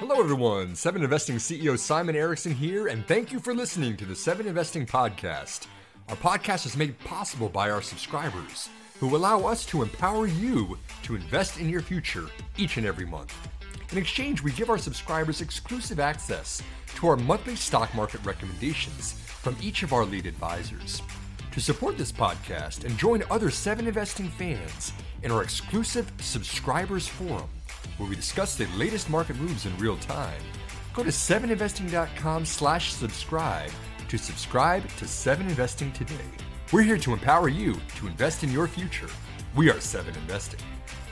Hello, everyone. 7 Investing CEO Simon Erickson here, and thank you for listening to the 7 Investing Podcast. Our podcast is made possible by our subscribers, who allow us to empower you to invest in your future each and every month. In exchange, we give our subscribers exclusive access to our monthly stock market recommendations from each of our lead advisors. To support this podcast and join other 7 Investing fans in our exclusive subscribers forum, where we discuss the latest market moves in real time, go to 7investing.com/subscribe to subscribe to 7 Investing today. We're here to empower you to invest in your future. We are 7 Investing.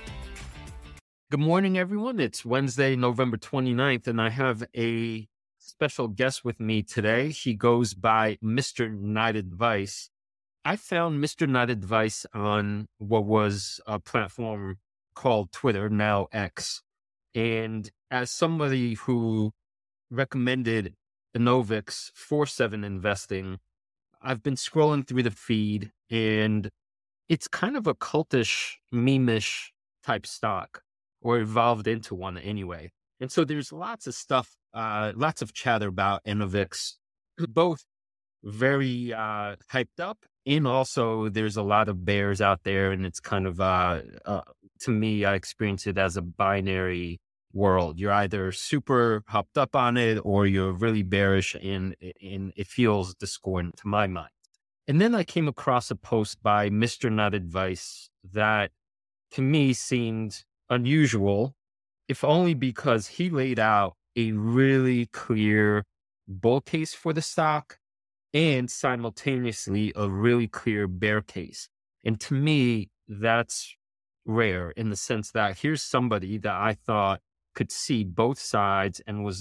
Good morning, everyone. It's Wednesday, November 29th, and I have a special guest with me today. He goes by Mr. Night Advice. I found Mr. Night Advice on what was a platform called Twitter, now X. And as somebody who recommended Enovix for 7 Investing, I've been scrolling through the feed, and it's kind of a cultish, meme-ish type stock, or evolved into one anyway. And so there's lots of stuff, lots of chatter about Enovix, both very hyped up, and also there's a lot of bears out there, and it's kind of, to me, I experience it as a binary world. You're either super hopped up on it, or you're really bearish, and it feels discordant to my mind. And then I came across a post by Mr. Night Advice that to me seemed unusual, if only because he laid out a really clear bull case for the stock and simultaneously a really clear bear case. And to me, that's rare in the sense that here's somebody that I thought could see both sides and was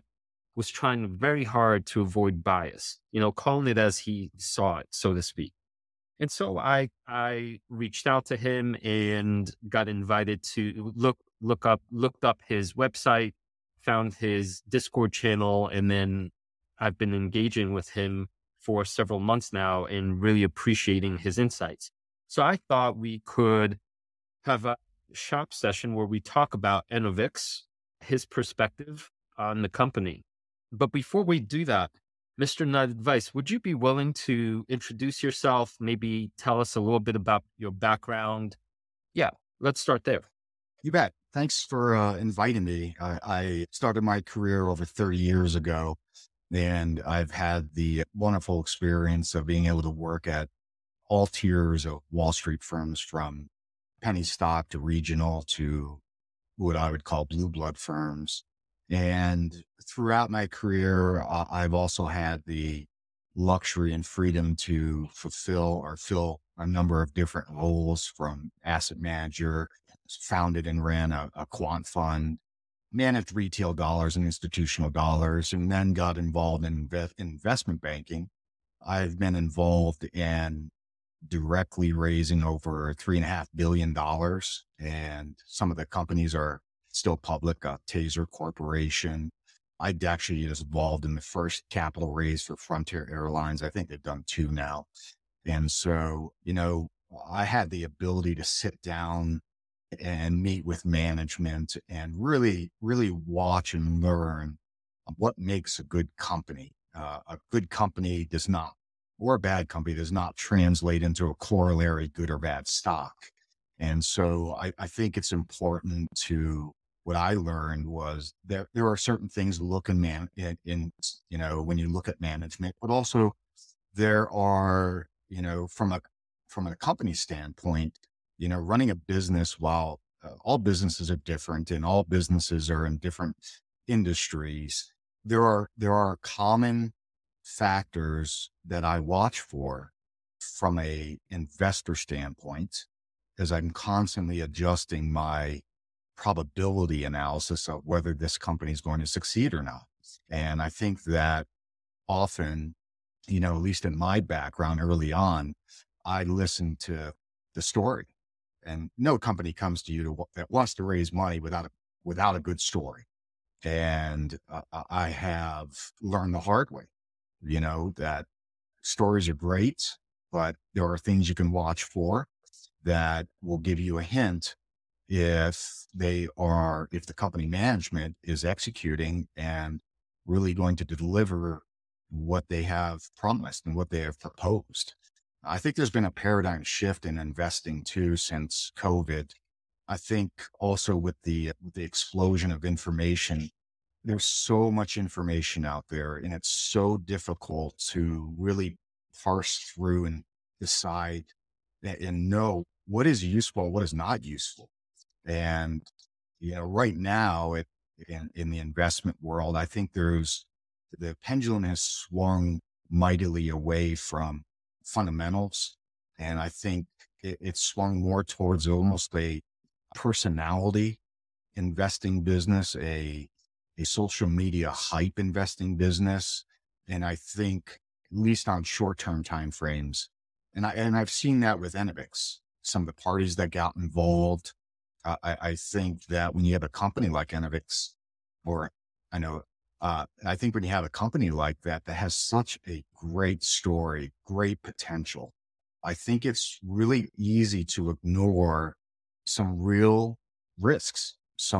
trying very hard to avoid bias, calling it as he saw it, so to speak. And so I reached out to him and got invited to looked up his website, found his Discord channel, and then I've been engaging with him for several months now and really appreciating his insights. So I thought we could have a shop session where we talk about Enovix, his perspective on the company. But before we do that, Mr. Night Advice, would you be willing to introduce yourself, maybe tell us a little bit about your background? Yeah, let's start there. You bet. Thanks for inviting me. I started my career over 30 years ago, and I've had the wonderful experience of being able to work at all tiers of Wall Street firms, from penny stock to regional to what I would call blue blood firms. And throughout my career, I've also had the luxury and freedom to fill a number of different roles, from asset manager, founded and ran a quant fund, managed retail dollars and institutional dollars, and then got involved in investment banking. I've been involved in directly raising over $3.5 billion. And some of the companies are still public, Taser Corporation. I actually was involved in the first capital raise for Frontier Airlines. I think they've done 2 now. And so, I had the ability to sit down and meet with management and really, really watch and learn what makes a good company. A good company does not, or a bad company does not translate into a corollary good or bad stock. And so I think it's important to, what I learned was there are certain things to look in when you look at management, but also there are, from a company standpoint, running a business, while all businesses are different and all businesses are in different industries, there are common factors that I watch for from a investor standpoint, as I'm constantly adjusting my probability analysis of whether this company is going to succeed or not. And I think that often, at least in my background early on, I listened to the story, and no company comes to you that wants to raise money without a good story. And I have learned the hard way, that stories are great, but there are things you can watch for that will give you a hint if if the company management is executing and really going to deliver what they have promised and what they have proposed. I think there's been a paradigm shift in investing too since COVID. I think also with the explosion of information, there's so much information out there, and it's so difficult to really parse through and decide and know what is useful, what is not useful. And, right now in the investment world, I think the pendulum has swung mightily away from fundamentals. And I think it's swung more towards almost a personality investing business, a social media hype investing business. And I think at least on short-term timeframes, I've seen that with Enovix, some of the parties that got involved. I think that when you have a company like Enovix, or I know, I think when you have a company like that has such a great story, great potential, I think it's really easy to ignore some real risks,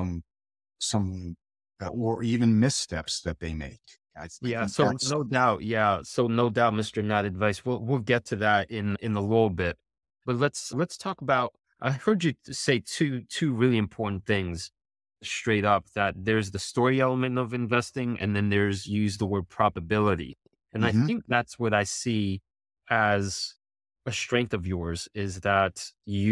or even missteps that they make. I Yeah, think so that's no doubt. Yeah, so no doubt, Mr. Not Advice. We'll get to that in a little bit, but let's talk about. I heard you say two really important things straight up. That there's the story element of investing, and then there's use the word probability, and I Mhm. think that's what I see as a strength of yours is that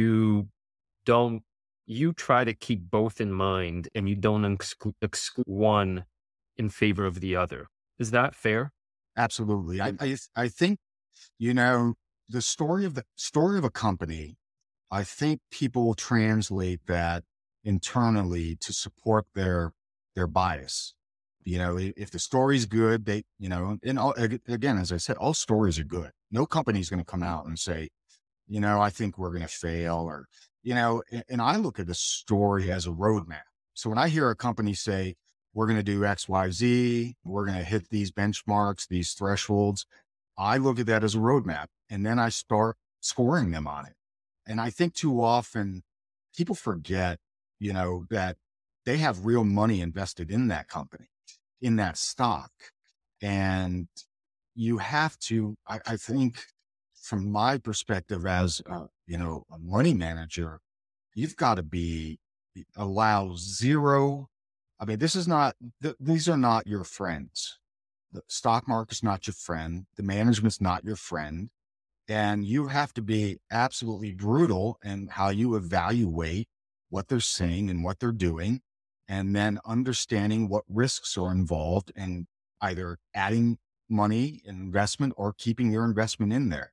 don't you try to keep both in mind, and you don't exclude one in favor of the other. Is that fair? Absolutely. I think, you know, the story of a company, I think people will translate that internally to support their bias. If the story's good, again, as I said, all stories are good. No company's going to come out and say, I think we're going to fail, or, and I look at the story as a roadmap. So when I hear a company say, we're going to do X, Y, Z, we're going to hit these benchmarks, these thresholds, I look at that as a roadmap, and then I start scoring them on it. And I think too often people forget, that they have real money invested in that company, in that stock. And you have to, I think from my perspective as, a money manager, you've got to allow zero. I mean, these are not your friends. The stock market's not your friend. The management's not your friend. And you have to be absolutely brutal in how you evaluate what they're saying and what they're doing, and then understanding what risks are involved and either adding money investment or keeping your investment in there.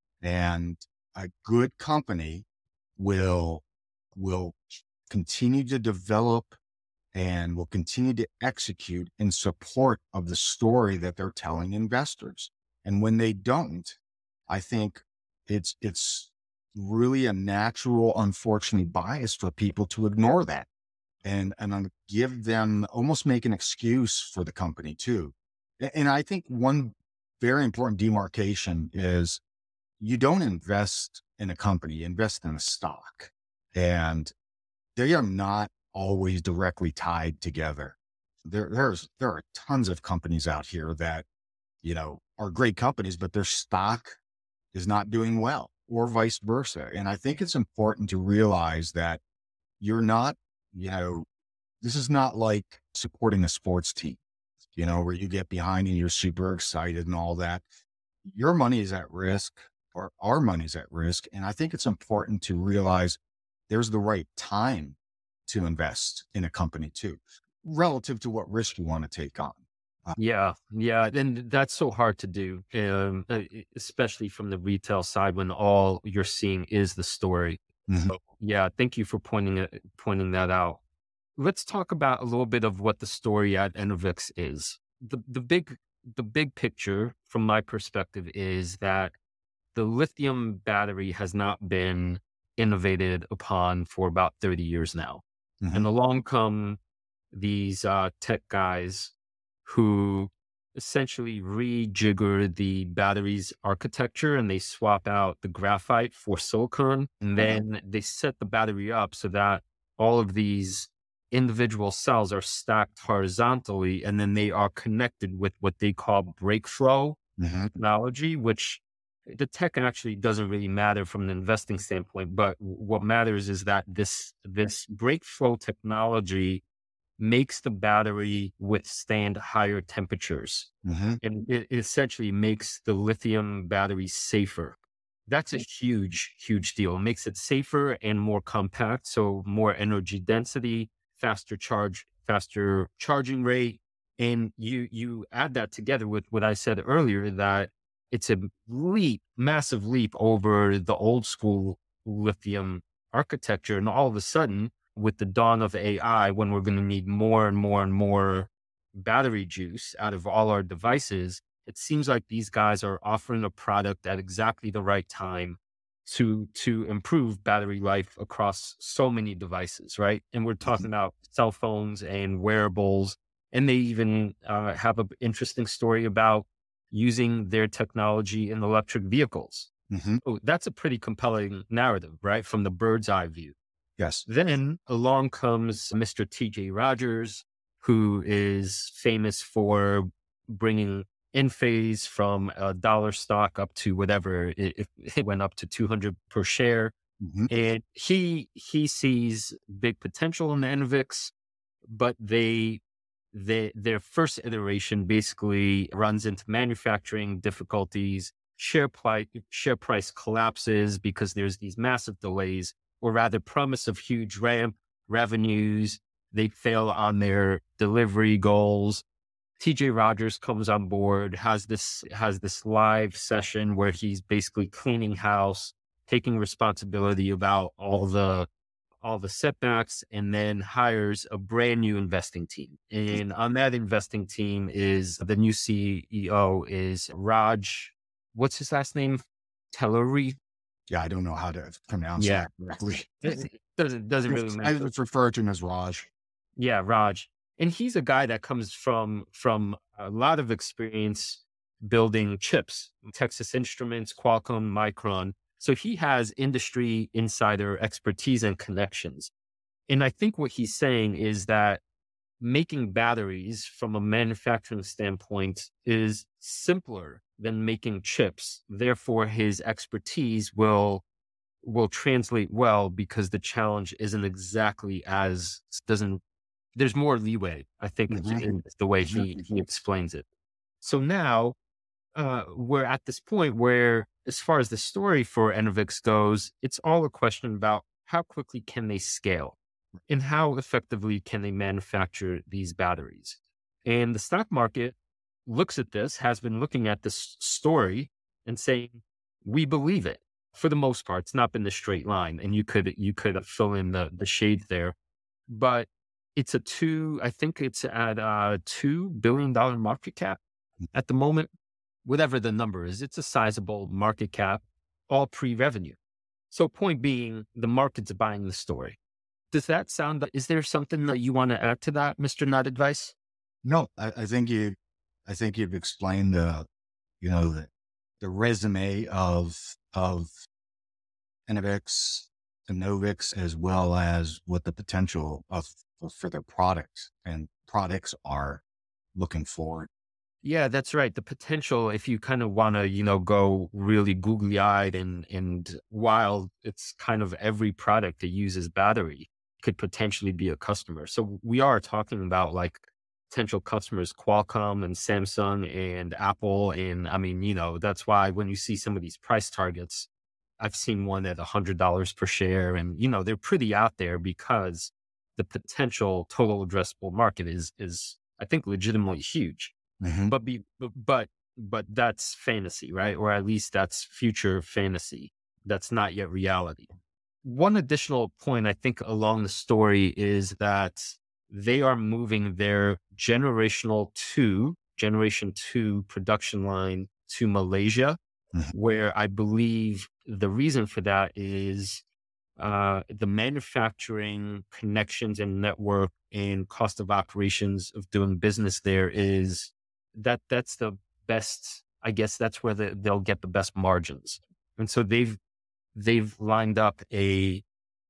And a good company will, will continue to develop and will continue to execute in support of the story that they're telling investors. And when they don't, I think it's really a natural, unfortunately, bias for people to ignore that and give them, almost make an excuse for the company too. And I think one very important demarcation is you don't invest in a company, you invest in a stock. And they are not always directly tied together. There are tons of companies out here that, are great companies, but their stock is not doing well, or vice versa. And I think it's important to realize that you're not, you know, this is not like supporting a sports team, where you get behind and you're super excited and all that. Your money is at risk, or our money is at risk. And I think it's important to realize there's the right time to invest in a company too, relative to what risk you want to take on. Yeah, yeah, and that's so hard to do, especially from the retail side when all you're seeing is the story. Mhm. So, yeah, thank you for pointing that out. Let's talk about a little bit of what the story at Enovix is. The big picture from my perspective is that the lithium battery has not been innovated upon for about 30 years now. Mhm. And along come these tech guys who essentially rejigger the battery's architecture, and they swap out the graphite for silicon. And then they set the battery up so that all of these individual cells are stacked horizontally, and then they are connected with what they call break flow technology, which the tech actually doesn't really matter from an investing standpoint. But what matters is that this break flow technology makes the battery withstand higher temperatures. And it essentially makes the lithium battery safer. That's a huge, huge deal. It makes it safer and more compact, so more energy density, faster charging rate. And you add that together with what I said earlier, that it's a massive leap over the old school lithium architecture. And all of a sudden, with the dawn of AI, when we're going to need more and more and more battery juice out of all our devices, it seems like these guys are offering a product at exactly the right time to improve battery life across so many devices, right? And we're talking about cell phones and wearables, and they even have an interesting story about using their technology in electric vehicles. Oh, that's a pretty compelling narrative, right? From the bird's eye view. Yes. Then along comes Mr. TJ Rogers, who is famous for bringing Enphase from a $1 stock up to whatever it went up to 200 per share. And he sees big potential in the Enovix, but their first iteration basically runs into manufacturing difficulties. Share price collapses because there's these massive delays, or rather promise of huge ramp revenues. They fail on their delivery goals. TJ Rogers comes on board, has this live session where he's basically cleaning house, taking responsibility about all the setbacks, and then hires a brand new investing team. And on that investing team is the new CEO is Raj. What's his last name? Telluri. Yeah, I don't know how to pronounce that correctly. Doesn't really matter. I would refer to him as Raj. Yeah, Raj. And he's a guy that comes from a lot of experience building chips, Texas Instruments, Qualcomm, Micron. So he has industry insider expertise and connections. And I think what he's saying is that making batteries from a manufacturing standpoint is simpler than making chips. Therefore, his expertise will translate well, because the challenge isn't exactly there's more leeway, I think, in the way he explains it. So now we're at this point where, as far as the story for Enovix goes, it's all a question about how quickly can they scale and how effectively can they manufacture these batteries. And the stock market looks at this, has been looking at this story and saying, we believe it. For the most part, it's not been the straight line, and you could fill in the shade there, but it's I think it's at a $2 billion market cap at the moment. Whatever the number is, it's a sizable market cap, all pre-revenue. So point being, the market's buying the story. Does that sound, is there something that you want to add to that, Mr. Not Advice? No, I think you've explained the resume of Enovix, Enovix, as well as what the potential for their products are looking forward. Yeah, that's right. The potential, if you kind of want to, go really googly eyed and wild, it's kind of every product that uses battery could potentially be a customer. So we are talking about like potential customers, Qualcomm and Samsung and Apple. And I mean, that's why when you see some of these price targets, I've seen one at $100 per share, and, they're pretty out there because the potential total addressable market is I think legitimately huge. But that's fantasy, right? Or at least that's future fantasy. That's not yet reality. One additional point I think along the story is that they are moving their generation 2 production line to Malaysia, where I believe the reason for that is the manufacturing connections and network and cost of operations of doing business there is that's the best. I guess that's where they'll get the best margins. And so they've lined up a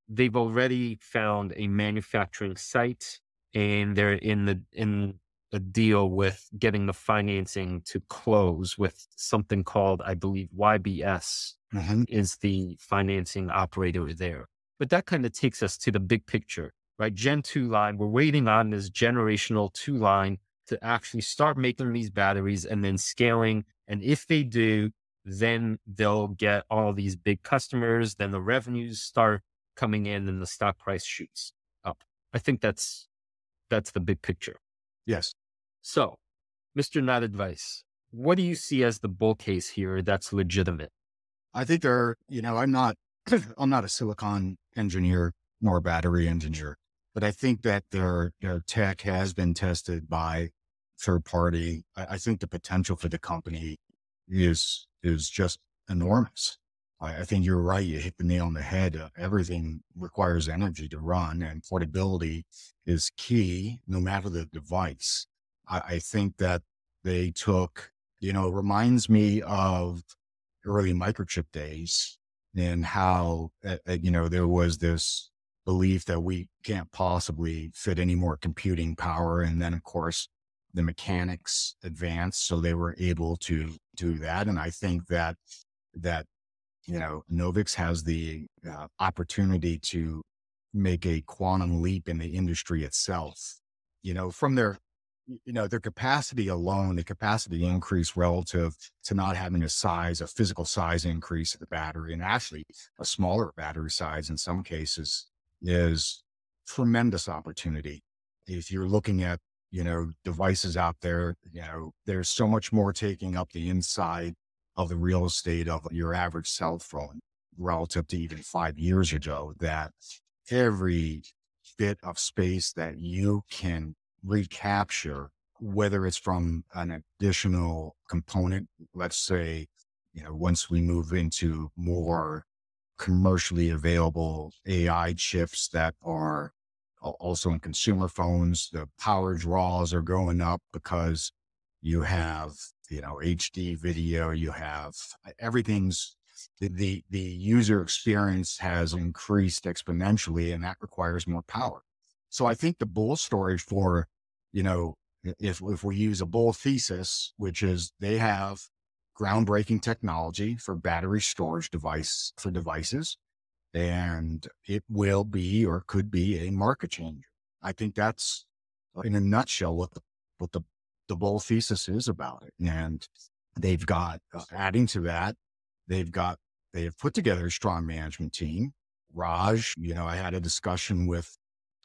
they've already found a manufacturing site, and they're in a deal with getting the financing to close with something called, I believe, YBS is the financing operator there. But that kind of takes us to the big picture, right? Gen 2 line, we're waiting on this generational 2 line to actually start making these batteries and then scaling. And if they do, then they'll get all these big customers, then the revenues start coming in and the stock price shoots up. I think that's the big picture. Yes. So, Mr. Not Advice, what do you see as the bull case here that's legitimate? I think I'm not a silicon engineer nor a battery engineer, but I think that their tech has been tested by third party. I think the potential for the company is just enormous. I think you're right. You hit the nail on the head. Everything requires energy to run, and portability is key no matter the device. I think that they took, it reminds me of early microchip days and how, there was this belief that we can't possibly fit any more computing power. And then, of course, the mechanics advanced, so they were able to do that. And I think that Enovix has the opportunity to make a quantum leap in the industry itself, from their capacity alone, the capacity increase relative to not having a physical size increase of the battery, and actually a smaller battery size in some cases, is tremendous opportunity. If you're looking at, devices out there, there's so much more taking up the inside of the real estate of your average cell phone relative to even 5 years ago, that every bit of space that you can recapture, whether it's from an additional component, let's say, once we move into more commercially available AI chips that are also in consumer phones, the power draws are going up because you have, HD video, you have everything's, the user experience has increased exponentially, and that requires more power. So I think the bull story for, if we use a bull thesis, which is they have groundbreaking technology for battery storage devices, and it will be or could be a market changer. I think that's, in a nutshell, what the bull thesis is about it. And they've got, adding to that, they have put together a strong management team. Raj, I had a discussion with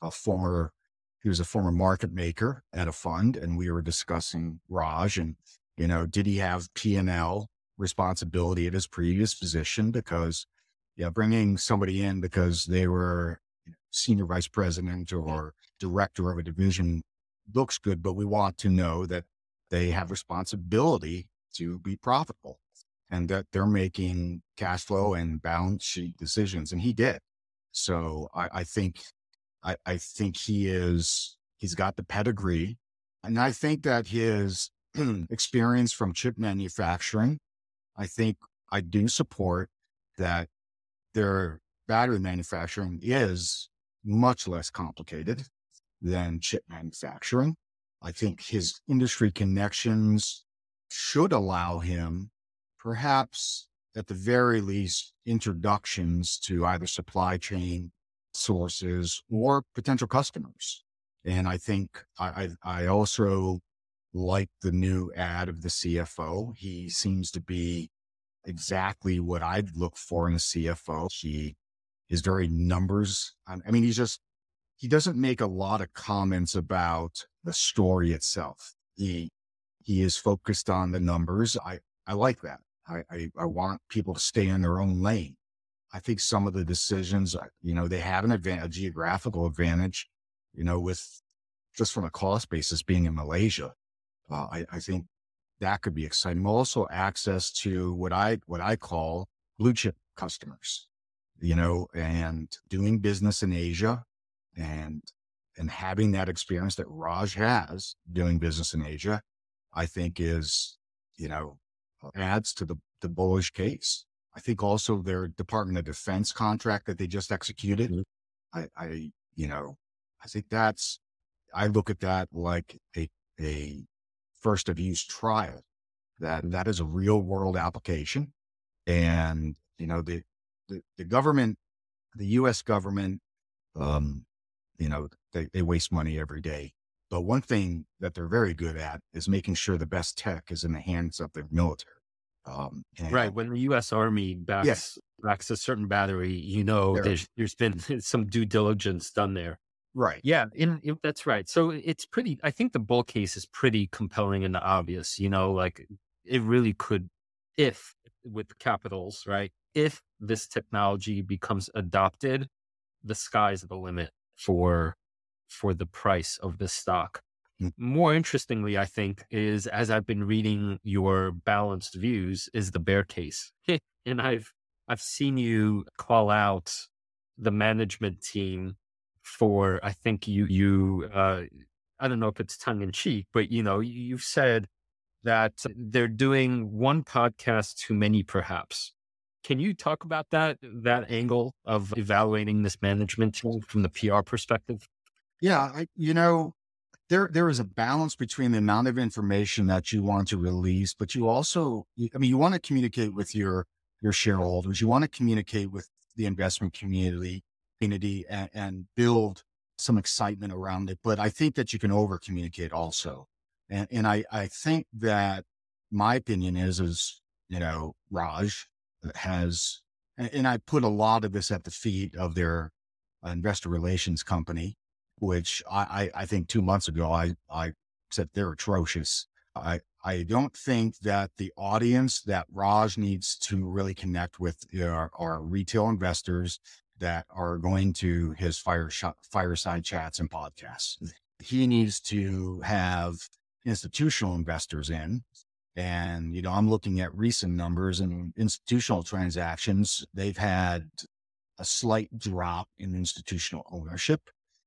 he was a former market maker at a fund, and we were discussing Raj and, did he have P&L responsibility at his previous position? Because, bringing somebody in because they were senior vice president or director of a division looks good, but we want to know that they have responsibility to be profitable and that they're making cash flow and balance sheet decisions. And he did. So I think he's got the pedigree. And I think that his experience from chip manufacturing, I do support that their battery manufacturing is much less complicated than chip manufacturing. I think his industry connections should allow him, perhaps at the very least, introductions to either supply chain sources or potential customers. And I think I also like the new ad of the CFO. He seems to be exactly what I'd look for in a CFO. He is very numbers. I mean, he doesn't make a lot of comments about the story itself. He is focused on the numbers. I like that. I want people to stay in their own lane. I think some of the decisions, they have a geographical advantage, with just from a cost basis being in Malaysia. I think that could be exciting. Also access to what I call blue chip customers, and doing business in Asia and having that experience that Raj has doing business in Asia, I think is, adds to the bullish case. I think also their Department of Defense contract that they just executed. Mhm. You know, I think I look at that like a first of use trial, that is a real world application. And, the government, the US government, um, they waste money every day. But one thing that they're very good at is making sure the best tech is in the hands of their military. Right. And When the U.S. Army yeah, backs a certain battery, they're there's been some due diligence done there. right. Yeah, that's right. So it's pretty. I think the bull case is pretty compelling and obvious. Like it really could, if with capitals, right? If this technology becomes adopted, the sky's the limit for the price of this stock. Mm. More interestingly, I think, is as I've been reading your balanced views, is the bear case. And I've seen you call out the management team for, I think I don't know if it's tongue in cheek, but you've said that they're doing one podcast too many, perhaps. Can you talk about that angle of evaluating this management team from the PR perspective? Yeah. There is a balance between the amount of information that you want to release, but you also, you want to communicate with your shareholders. You want to communicate with the investment community and build some excitement around it. But I think that you can over communicate also. And I think that my opinion is, Raj has, and I put a lot of this at the feet of their investor relations company, which I think 2 months ago, I said they're atrocious. I don't think that the audience that Raj needs to really connect with are retail investors that are going to his fireside chats and podcasts. He needs to have institutional investors in. And, I'm looking at recent numbers and institutional transactions. They've had a slight drop in institutional ownership.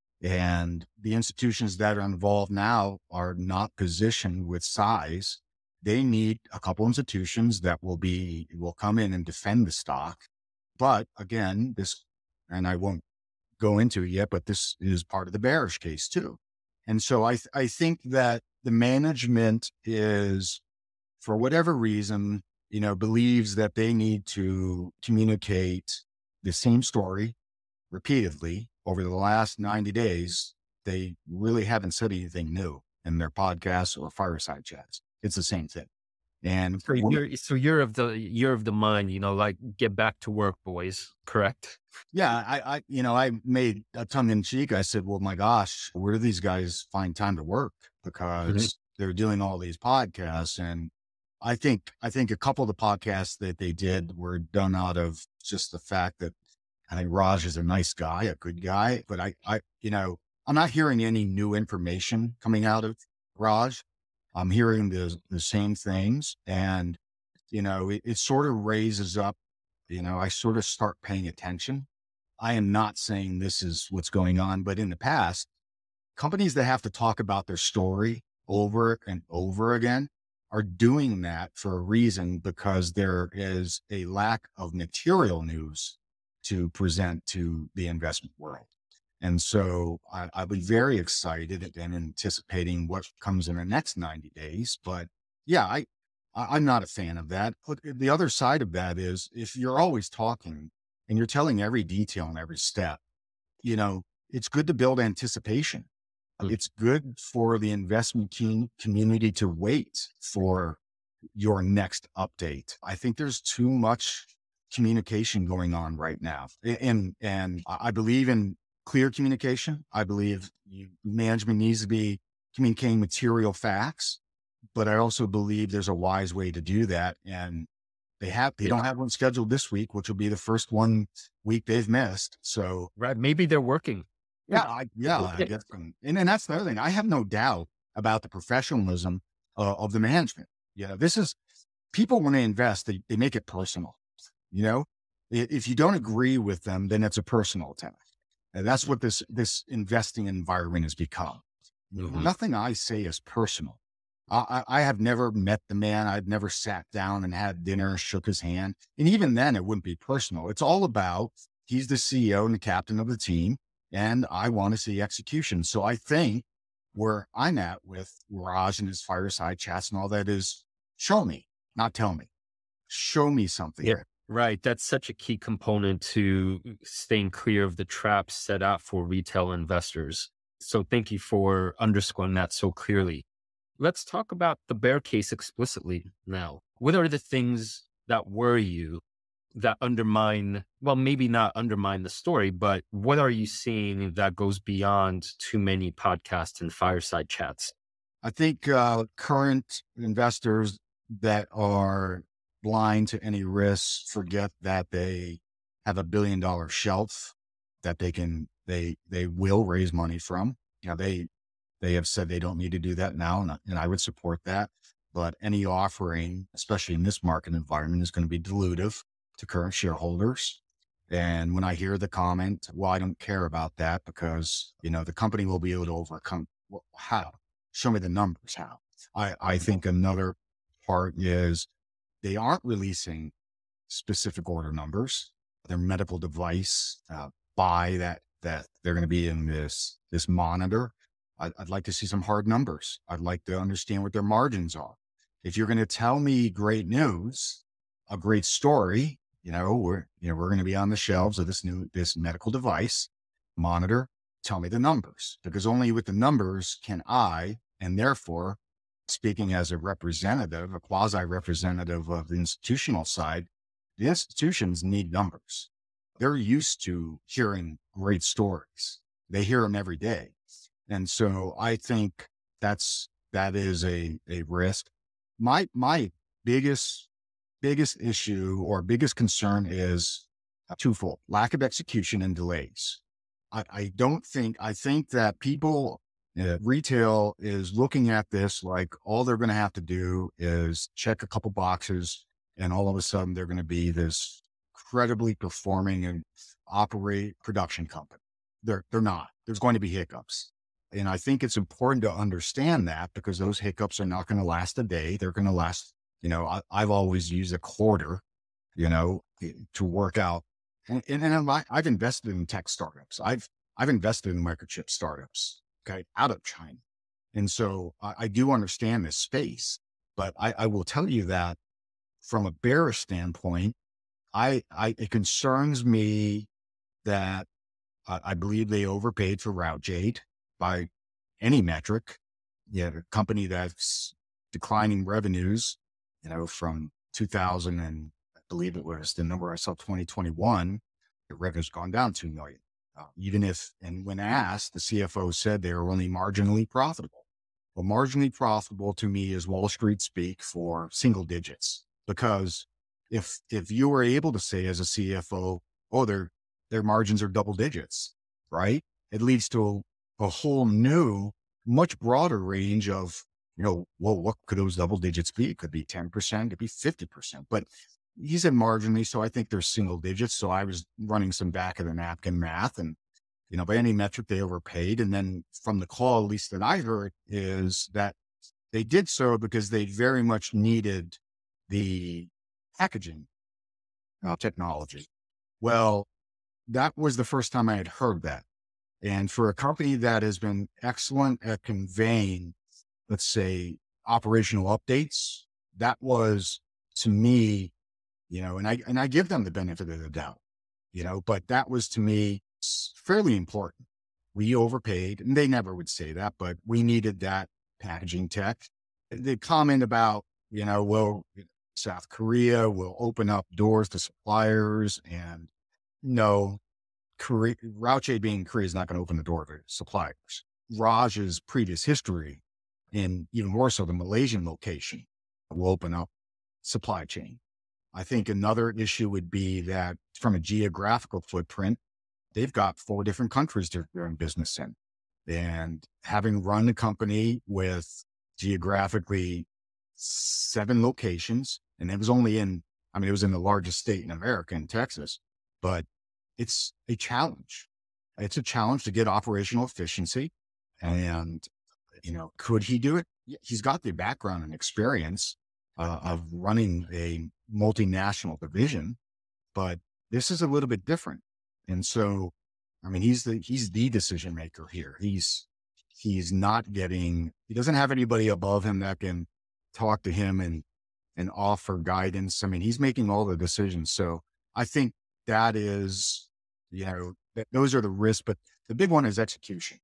And the institutions that are involved now are not positioned with size. They need a couple institutions that will come in and defend the stock. But again, and I won't go into it yet, but this is part of the bearish case too. And so I think that the management is, for whatever reason, believes that they need to communicate the same story repeatedly over the last 90 days. They really haven't said anything new in their podcasts or fireside chats. It's the same thing. And you're of the mind, like get back to work, boys. Correct? yeah, I made a tongue in cheek. I said, well, my gosh, where do these guys find time to work? Because they're doing all these podcasts. And I think a couple of the podcasts that they did were done out of just the fact that I think Raj is a nice guy, a good guy, but I'm not hearing any new information coming out of Raj. I'm hearing the same things, and it sort of raises up. I sort of start paying attention. I am not saying this is what's going on, but in the past, companies that have to talk about their story over and over again are doing that for a reason, because there is a lack of material news to present to the investment world. And so I'll be very excited and anticipating what comes in the next 90 days. But yeah, I'm not a fan of that. But the other side of that is, if you're always talking and you're telling every detail and every step, it's good to build anticipation. It's good for the investment community to wait for your next update. I think there's too much communication going on right now. And I believe in clear communication. I believe management needs to be communicating material facts, but I also believe there's a wise way to do that. And they don't have one scheduled this week, which will be the first week they've missed. So, right. Maybe they're working. I guess. And that's the other thing. I have no doubt about the professionalism of the management. This is people, when they invest, they make it personal. If you don't agree with them, then it's a personal attack. And that's what this investing environment has become. Nothing I say is personal. I have never met the man. I've never sat down and had dinner and shook his hand. And even then, it wouldn't be personal. It's all about he's the CEO and the captain of the team, and I want to see execution. So I think where I'm at with Raj and his fireside chats and all that is show me, not tell me. Show me something. Yeah. Right. That's such a key component to staying clear of the traps set out for retail investors. So thank you for underscoring that so clearly. Let's talk about the bear case explicitly now. What are the things that worry you that undermine, well, maybe not undermine the story, but what are you seeing that goes beyond too many podcasts and fireside chats? I think current investors that are blind to any risks forget that they have $1 billion shelf that they will raise money from. They have said they don't need to do that now, and I would support that. But any offering, especially in this market environment, is going to be dilutive to current shareholders. And when I hear the comment, well, I don't care about that because, the company will be able to overcome. Well, how? Show me the numbers. How? I think another part is they aren't releasing specific order numbers. Their medical device buy that they're going to be in this monitor. I'd like to see some hard numbers. I'd like to understand what their margins are. If you're going to tell me great news, a great story, we're going to be on the shelves of this medical device monitor. Tell me the numbers, because only with the numbers can I, and therefore speaking as a representative, a quasi-representative of the institutional side, the institutions need numbers. They're used to hearing great stories. They hear them every day. And so I think that is a risk. My biggest issue or biggest concern is twofold: lack of execution and delays. I think that people, retail is looking at this like all they're going to have to do is check a couple boxes and all of a sudden they're going to be this incredibly performing and operate production company. They're not. There's going to be hiccups. And I think it's important to understand that because those hiccups are not going to last a day. They're going to last, I've always used a quarter, to work out. And I've invested in tech startups. I've invested in microchip startups, okay, out of China. And so I do understand this space, but I will tell you that from a bearish standpoint, it concerns me that I believe they overpaid for Routejade by any metric. A company that's declining revenues, from 2000 and I believe it was the number I saw 2021, the revenue's gone down 2 million. And when asked, the CFO said they were only marginally profitable. Well, marginally profitable to me is Wall Street speak for single digits, because if you were able to say as a CFO, oh, their margins are double digits, right? It leads to a whole new, much broader range of, what could those double digits be? It could be 10%, it could be 50%, but he said marginally. So I think they're single digits. So I was running some back of the napkin math and, by any metric they overpaid. And then from the call, at least that I heard, is that they did so because they very much needed the packaging technology. Well, that was the first time I had heard that. And for a company that has been excellent at conveying, let's say, operational updates, that was, to me, and I give them the benefit of the doubt, but that was to me fairly important. We overpaid, and they never would say that, but we needed that packaging tech. The comment about, South Korea will open up doors to suppliers, and no, Routejade being in Korea is not going to open the door to suppliers. Raj's previous history, and even more so the Malaysian location, will open up supply chain. I think another issue would be that from a geographical footprint, they've got 4 different countries they're in business in. And having run a company with geographically 7 locations, and it was only it was in the largest state in America, in Texas, but it's a challenge. It's a challenge to get operational efficiency. And could he do it? Yeah, he's got the background and experience of running a multinational division, but this is a little bit different. And so, I mean, he's the decision maker here. He doesn't have anybody above him that can talk to him and offer guidance. I mean, he's making all the decisions. So I think that is, those are the risks, but the big one is execution.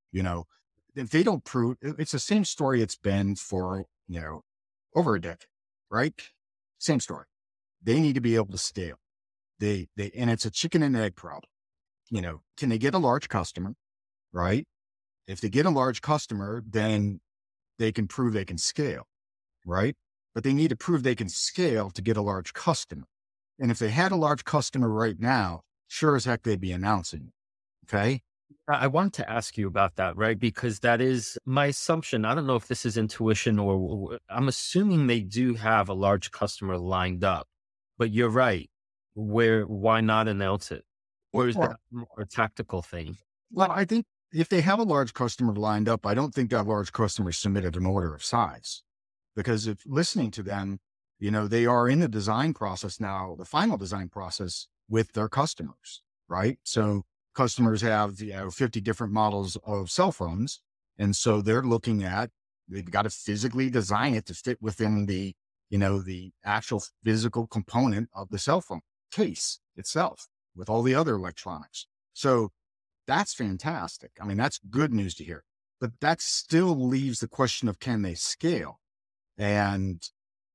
If they don't prove, it's the same story it's been for, over a decade, right? Same story. They need to be able to scale. And it's a chicken and egg problem. Can they get a large customer, right? If they get a large customer, then they can prove they can scale, right? But they need to prove they can scale to get a large customer. And if they had a large customer right now, sure as heck, they'd be announcing it. Okay. I wanted to ask you about that, right? Because that is my assumption. I don't know if this is intuition or I'm assuming they do have a large customer lined up, but you're right. Why not announce it? Or is that more a tactical thing? Well, I think if they have a large customer lined up, I don't think that large customer submitted an order of size, because if listening to them, they are in the design process now, the final design process with their customers, right? So customers have, 50 different models of cell phones. And so they've got to physically design it to fit within the actual physical component of the cell phone case itself with all the other electronics. So that's fantastic. I mean, that's good news to hear, but that still leaves the question of, can they scale? And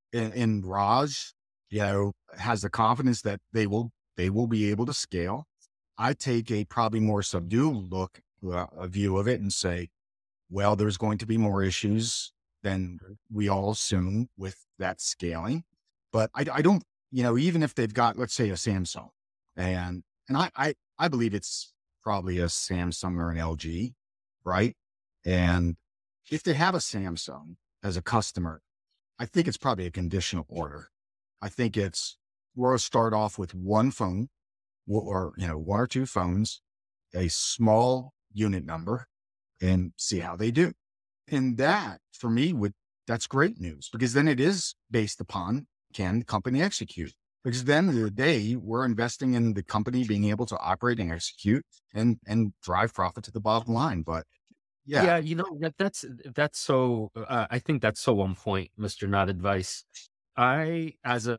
Raj, has the confidence that they will be able to scale. I take a probably more subdued a view of it and say, well, there's going to be more issues than we all assume with that scaling. But I don't, even if they've got, let's say, a Samsung, and I believe it's probably a Samsung or an LG, right? And if they have a Samsung as a customer, I think it's probably a conditional order. I think we'll start off with one phone or, one or two phones, a small unit number, and see how they do. And that for me that's great news, because then it is based upon, can the company execute? Because at the end of the day, we're investing in the company being able to operate and execute and drive profit to the bottom line. But yeah, that's so, I think that's so on point, Mr. Not Advice. As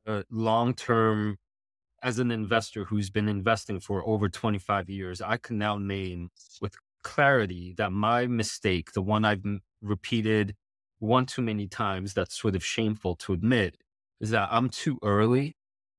an investor who's been investing for over 25 years, I can now name with clarity that my mistake, the one I've repeated one too many times, that's sort of shameful to admit, is that I'm too early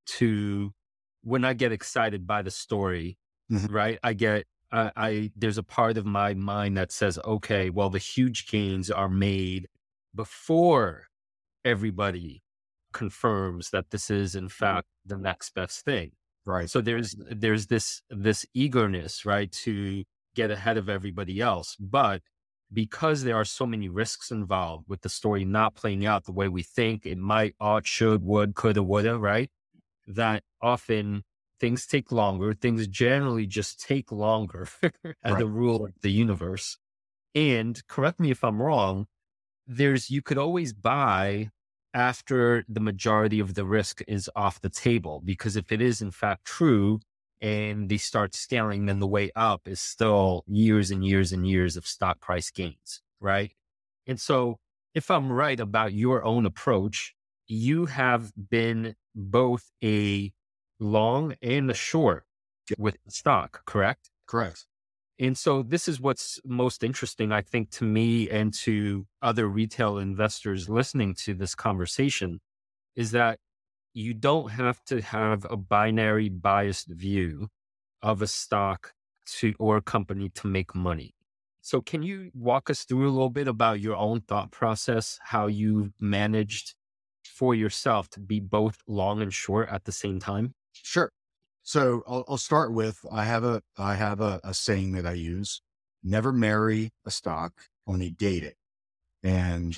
when I get excited by the story, right? There's a part of my mind that says, okay, well, the huge gains are made before everybody confirms that this is in fact the next best thing. Right. So there's this eagerness, right, to get ahead of everybody else. But because there are so many risks involved with the story not playing out the way we think it might, ought, should, would, coulda, woulda, right? That often things take longer. Things generally just take longer as a rule of the universe. And correct me if I'm wrong, you could always buy after the majority of the risk is off the table, because if it is in fact true and they start scaling, then the way up is still years and years and years of stock price gains, right? And so if I'm right about your own approach, you have been both a long and a short with stock, correct? Correct. And so this is what's most interesting, I think, to me and to other retail investors listening to this conversation, is that you don't have to have a binary biased view of a stock or a company to make money. So can you walk us through a little bit about your own thought process, how you managed for yourself to be both long and short at the same time? Sure. So I'll start with, I have a saying that I use: never marry a stock, only date it. And,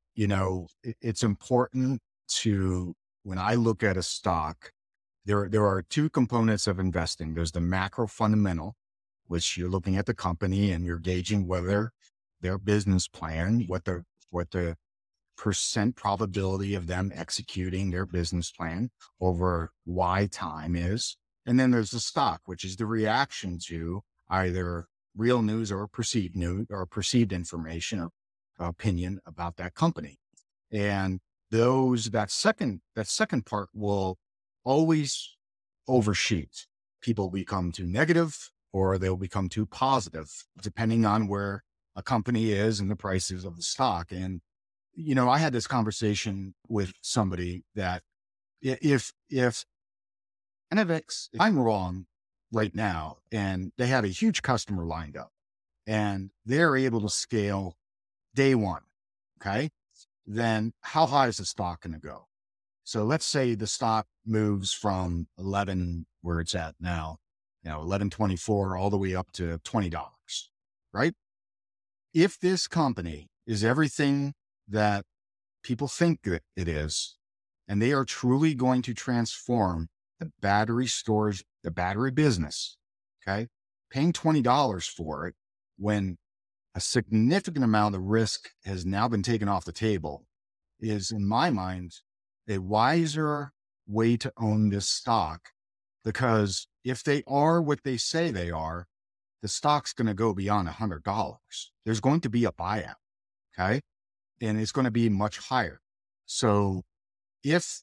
it's important when I look at a stock, there are two components of investing. There's the macro fundamental, which you're looking at the company and you're gauging whether their business plan, what the percent probability of them executing their business plan over Y time is. And then there's the stock, which is the reaction to either real news or perceived news or perceived information or opinion about that company. And that second part will always overshoot. People become too negative or they'll become too positive, depending on where a company is and the prices of the stock. And, I had this conversation with somebody that if I'm wrong right now and they have a huge customer lined up and they're able to scale day one, okay, then how high is the stock going to go? So let's say the stock moves from 11, where it's at now, 11.24 all the way up to $20, right? If this company is everything that people think that it is, and they are truly going to transform the battery storage, the battery business, okay, paying $20 for it when a significant amount of risk has now been taken off the table is, in my mind, a wiser way to own this stock. Because if they are what they say they are, the stock's going to go beyond $100. There's going to be a buyout, okay? And it's going to be much higher. So if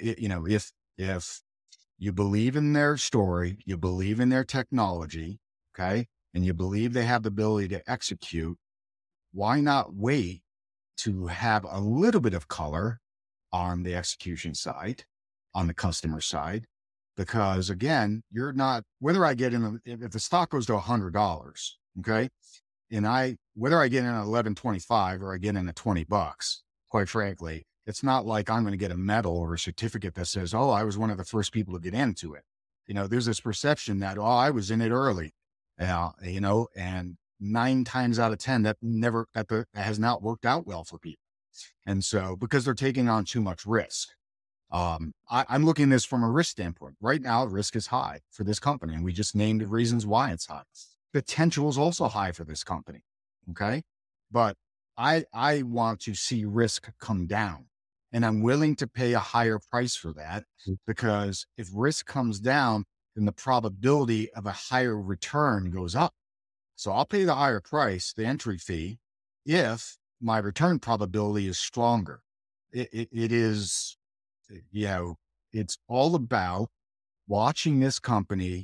you believe in their story, you believe in their technology, okay, and you believe they have the ability to execute, why not wait to have a little bit of color on the execution side, on the customer side? Because again, whether I get in, if the stock goes to $100, okay, and whether I get in at 11.25 or I get in at $20, quite frankly, it's not like I'm going to get a medal or a certificate that says, oh, I was one of the first people to get into it. There's this perception that, oh, I was in it early, and 9 times out of 10, that has not worked out well for people. And so, because they're taking on too much risk. I'm looking at this from a risk standpoint. Right now, risk is high for this company, and we just named the reasons why it's high. Potential is also high for this company. Okay. But I want to see risk come down, and I'm willing to pay a higher price for that, because if risk comes down, then the probability of a higher return goes up. So I'll pay the higher price, the entry fee, if my return probability is stronger. It is, it's all about watching this company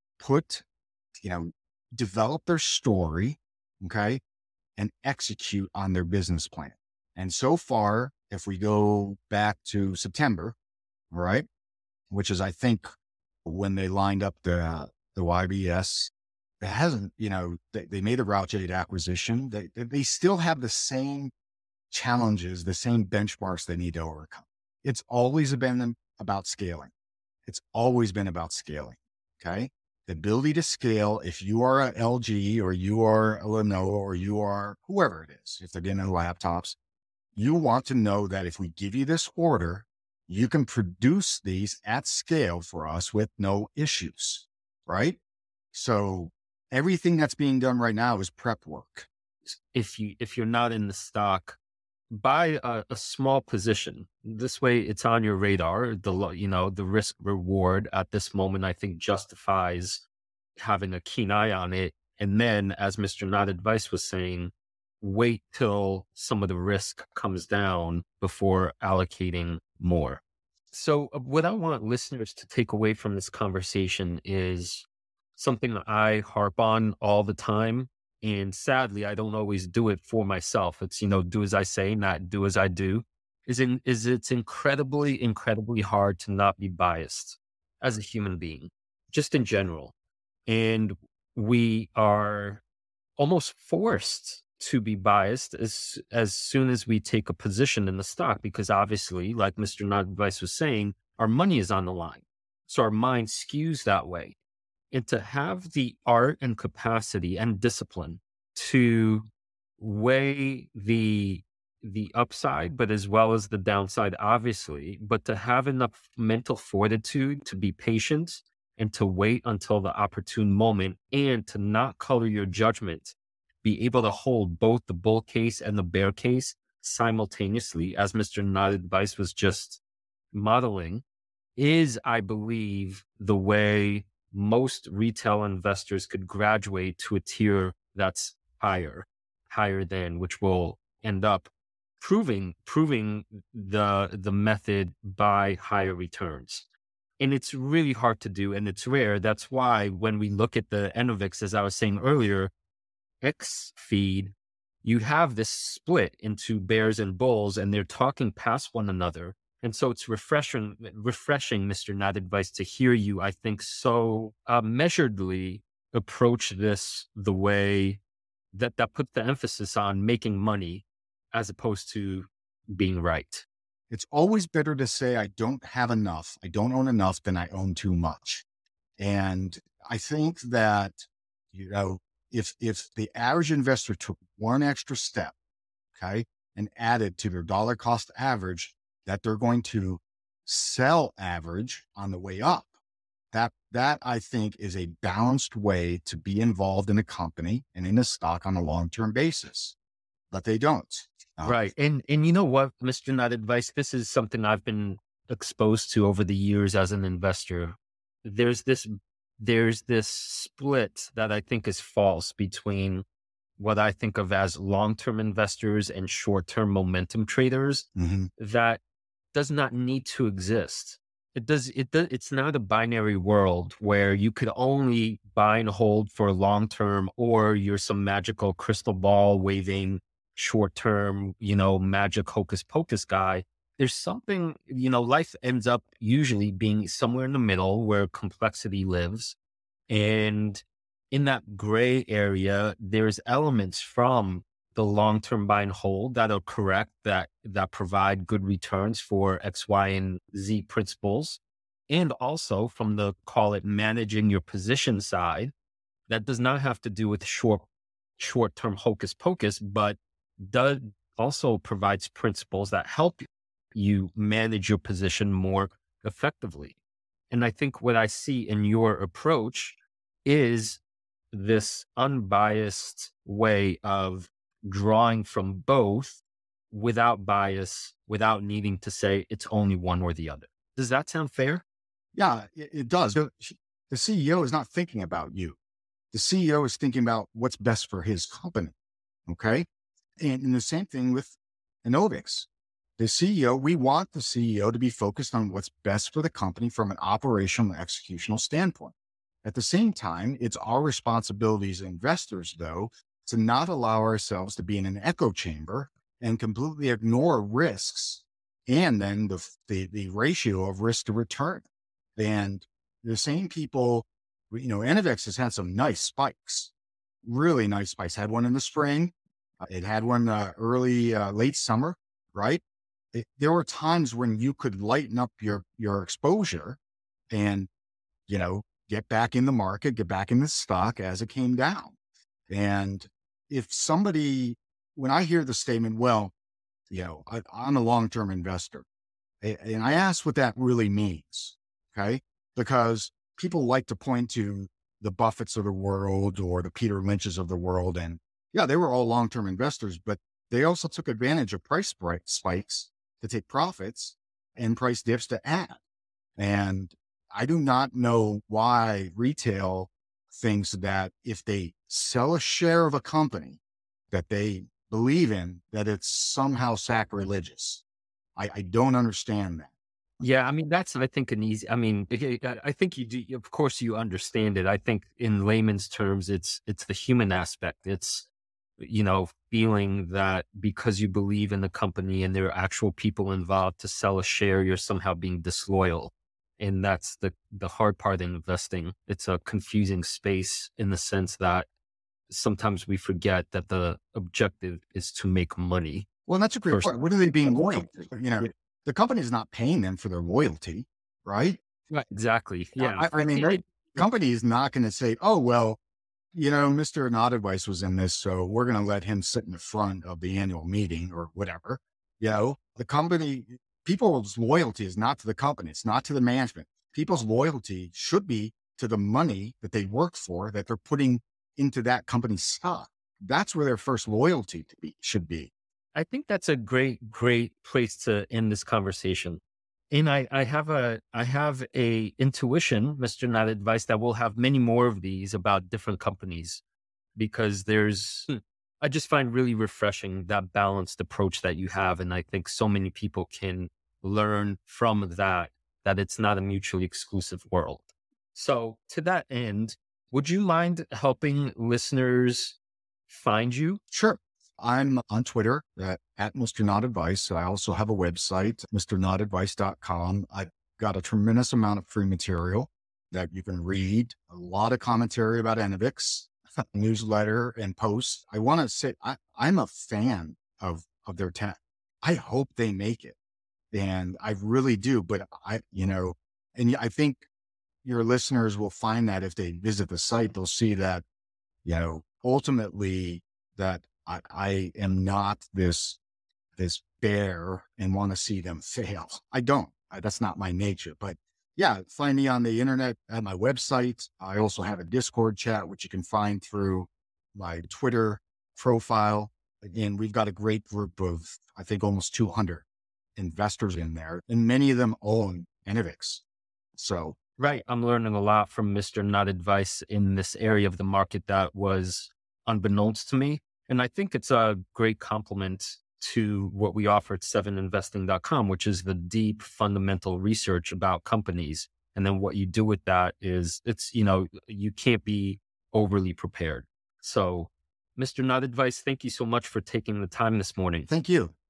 develop their story, okay, and execute on their business plan. And so far, if we go back to September, all right, which is, I think, when they lined up the YBS, it hasn't, they made a Routejade acquisition. They still have the same challenges, the same benchmarks they need to overcome. It's always been about scaling. It's always been about scaling. Okay. The ability to scale, if you are an LG or you are a Lenovo or you are whoever it is, if they're getting into laptops, you want to know that if we give you this order, you can produce these at scale for us with no issues, right? So everything that's being done right now is prep work. If you're not in the stock, buy a small position. This way it's on your radar. The risk reward at this moment, I think, justifies having a keen eye on it. And then, as Mr. Not Advice was saying, wait till some of the risk comes down before allocating more. So what I want listeners to take away from this conversation is something that I harp on all the time. And sadly, I don't always do it for myself. It's, do as I say, not do as I do. It's incredibly, incredibly hard to not be biased as a human being, just in general. And we are almost forced to be biased as soon as we take a position in the stock, because obviously, like Mr. Not Advice was saying, our money is on the line. So our mind skews that way. And to have the art and capacity and discipline to weigh the upside, but as well as the downside, obviously, but to have enough mental fortitude to be patient and to wait until the opportune moment, and to not color your judgment be able to hold both the bull case and the bear case simultaneously, as Mr. Not Advice was just modeling, is, I believe, the way most retail investors could graduate to a tier that's higher than, which will end up proving the method by higher returns. And it's really hard to do, and it's rare. That's why when we look at the Enovix, as I was saying earlier, X feed, you have this split into bears and bulls, and they're talking past one another. And so it's refreshing, Mr. Not Advice, to hear you, I think, so measuredly approach this the way that puts the emphasis on making money as opposed to being right. It's always better to say, I don't have enough, I don't own enough, than I own too much. And I think that, if the average investor took one extra step, okay, and added to their dollar cost average that they're going to sell average on the way up, that I think is a balanced way to be involved in a company and in a stock on a long-term basis. But they don't. Right. And you know what, Mr. Not Advice, this is something I've been exposed to over the years as an investor. There's this split that I think is false between what I think of as long-term investors and short-term momentum traders that does not need to exist. It's not a binary world where you could only buy and hold for long-term, or you're some magical crystal ball waving short-term, magic hocus pocus guy. There's something, life ends up usually being somewhere in the middle where complexity lives. And in that gray area, there's elements from the long-term buy and hold that are correct, that provide good returns for X, Y, and Z principles. And also from the, call it, managing your position side, that does not have to do with short-term hocus pocus, but also provides principles that help you manage your position more effectively. And I think what I see in your approach is this unbiased way of drawing from both without bias, without needing to say it's only one or the other. Does that sound fair? Yeah, it does. The CEO is not thinking about you. The CEO is thinking about what's best for his company. Okay. And the same thing with Enovix. The CEO, we want the CEO to be focused on what's best for the company from an operational and executional standpoint. At the same time, it's our responsibility as investors, though, to not allow ourselves to be in an echo chamber and completely ignore risks, and then the ratio of risk to return. And the same people, Enovix has had some nice spikes, really nice spikes. Had one in the spring. It had one late summer, right? There were times when you could lighten up your exposure and, get back in the market, get back in the stock as it came down. And if somebody, when I hear the statement, well, I'm a long-term investor, and I ask what that really means, okay? Because people like to point to the Buffetts of the world or the Peter Lynch's of the world, and yeah, they were all long-term investors, but they also took advantage of price spikes to take profits and price dips to add. And I do not know why retail thinks that if they sell a share of a company that they believe in, that it's somehow sacrilegious. I don't understand that. Yeah, I mean, that's, I think, I think you do, of course you understand it. I think in layman's terms, it's the human aspect. It's, feeling that because you believe in the company and there are actual people involved, to sell a share, you're somehow being disloyal. And that's the hard part in investing. It's a confusing space in the sense that sometimes we forget that the objective is to make money. Well, that's a great point. What are they being loyal to? The company is not paying them for their loyalty, right? Right. Exactly. Yeah. The company is not going to say, oh, well, Mr. Not Advice was in this, so we're going to let him sit in the front of the annual meeting or whatever. The company, people's loyalty is not to the company. It's not to the management. People's loyalty should be to the money that they work for, that they're putting into that company's stock. that's where their first loyalty should be. I think that's a great place to end this conversation. And I have a intuition, Mr. Not Advice, that we'll have many more of these about different companies, because I just find really refreshing that balanced approach that you have. And I think so many people can learn from that it's not a mutually exclusive world. So to that end, would you mind helping listeners find you? Sure. I'm on Twitter at Mr. Not Advice. I also have a website, mrnotadvice.com. I've got a tremendous amount of free material that you can read, a lot of commentary about Enovix, newsletter and posts. I want to say I'm a fan of their tech. I hope they make it. And I really do. But and I think your listeners will find that if they visit the site, they'll see that, ultimately that I am not this bear and want to see them fail. I don't. That's not my nature. But yeah, find me on the internet at my website. I also have a Discord chat, which you can find through my Twitter profile. Again, we've got a great group of, I think, almost 200 investors in there, and many of them own Enovix. So, right. I'm learning a lot from Mr. Not Advice in this area of the market that was unbeknownst to me. And I think it's a great complement to what we offer at 7investing.com, which is the deep fundamental research about companies. And then what you do with that is you can't be overly prepared. So Mr. Not Advice, thank you so much for taking the time this morning. Thank you.